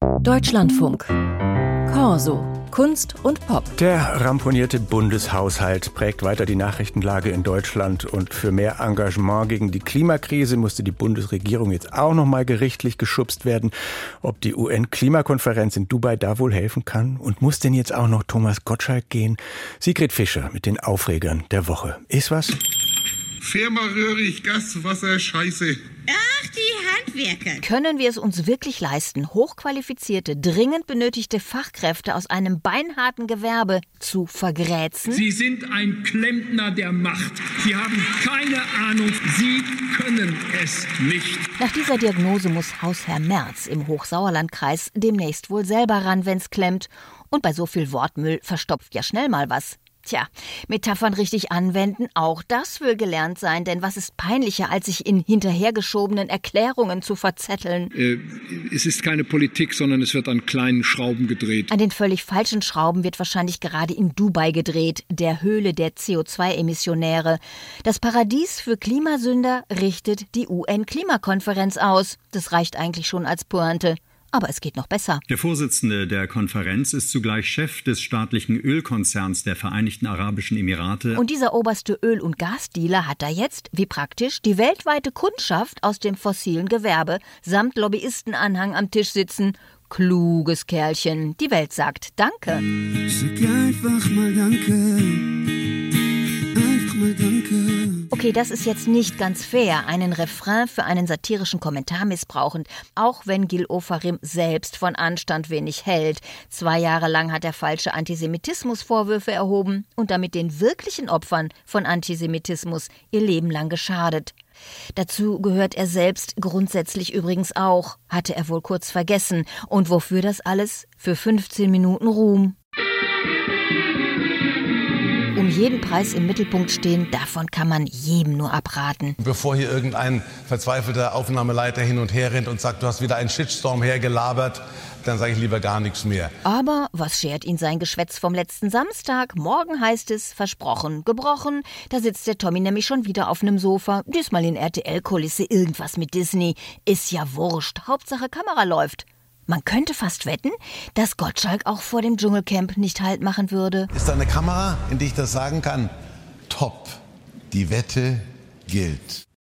Deutschlandfunk. Corso. Kunst und Pop. Der ramponierte Bundeshaushalt prägt weiter die Nachrichtenlage in Deutschland. Und für mehr Engagement gegen die Klimakrise musste die Bundesregierung jetzt auch noch mal gerichtlich geschubst werden. Ob die UN-Klimakonferenz in Dubai da wohl helfen kann? Und muss denn jetzt auch noch Thomas Gottschalk gehen? Sigrid Fischer mit den Aufregern der Woche. Ist was? Firma Röhrig, Gas, Wasser, Scheiße. Ach, die Handwerker. Können wir es uns wirklich leisten, hochqualifizierte, dringend benötigte Fachkräfte aus einem beinharten Gewerbe zu vergrätzen? Sie sind ein Klempner der Macht. Sie haben keine Ahnung. Sie können es nicht. Nach dieser Diagnose muss Hausherr Merz im Hochsauerlandkreis demnächst wohl selber ran, wenn's klemmt. Und bei so viel Wortmüll verstopft ja schnell mal was. Tja, Metaphern richtig anwenden, auch das will gelernt sein, denn was ist peinlicher, als sich in hinterhergeschobenen Erklärungen zu verzetteln? Es ist keine Politik, sondern es wird an kleinen Schrauben gedreht. An den völlig falschen Schrauben wird wahrscheinlich gerade in Dubai gedreht, der Höhle der CO2-Emissionäre. Das Paradies für Klimasünder richtet die UN-Klimakonferenz aus. Das reicht eigentlich schon als Pointe. Aber es geht noch besser. Der Vorsitzende der Konferenz ist zugleich Chef des staatlichen Ölkonzerns der Vereinigten Arabischen Emirate. Und dieser oberste Öl- und Gasdealer hat da jetzt, wie praktisch, die weltweite Kundschaft aus dem fossilen Gewerbe samt Lobbyistenanhang am Tisch sitzen. Kluges Kerlchen. Die Welt sagt Danke. Sag einfach mal Danke. Einfach mal Danke. Okay, das ist jetzt nicht ganz fair, einen Refrain für einen satirischen Kommentar missbrauchend, auch wenn Gil Ofarim selbst von Anstand wenig hält. 2 Jahre lang hat er falsche Antisemitismusvorwürfe erhoben und damit den wirklichen Opfern von Antisemitismus ihr Leben lang geschadet. Dazu gehört er selbst grundsätzlich übrigens auch, hatte er wohl kurz vergessen. Und wofür das alles? Für 15 Minuten Ruhm. Um jeden Preis im Mittelpunkt stehen, davon kann man jedem nur abraten. Bevor hier irgendein verzweifelter Aufnahmeleiter hin und her rennt und sagt, du hast wieder einen Shitstorm hergelabert, dann sage ich lieber gar nichts mehr. Aber was schert ihn sein Geschwätz vom letzten Samstag? Morgen heißt es, versprochen, gebrochen. Da sitzt der Tommy nämlich schon wieder auf einem Sofa. Diesmal in RTL-Kulisse, irgendwas mit Disney. Ist ja wurscht, Hauptsache Kamera läuft. Man könnte fast wetten, dass Gottschalk auch vor dem Dschungelcamp nicht Halt machen würde. Ist da eine Kamera, in die ich das sagen kann? Top. Die Wette gilt.